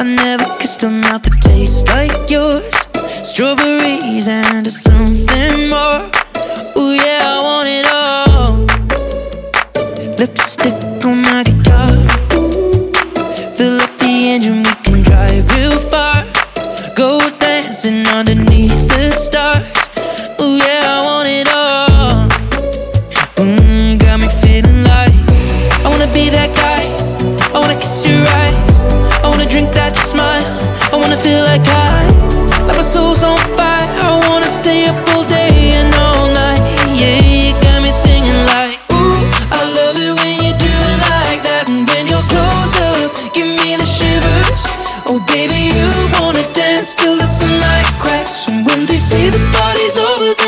I never kissed a mouth that tastes like yours. Strawberries and something more. Ooh yeah, I want it all. Lipstick on my guitar. Fill up the engine, we can drive real far. Go dancing underneath the stars. Ooh yeah, I want it all. Got me feeling like I wanna be that guy. I wanna kiss your eyes. I wanna drink that smile. I wanna feel like my soul's on fire. I wanna stay up all day and all night. Yeah, you got me singing like, ooh, I love it when you do it like that. And when you're close up, give me the shivers. Oh baby, you wanna dance till the sunlight cracks. And when they say the party's over,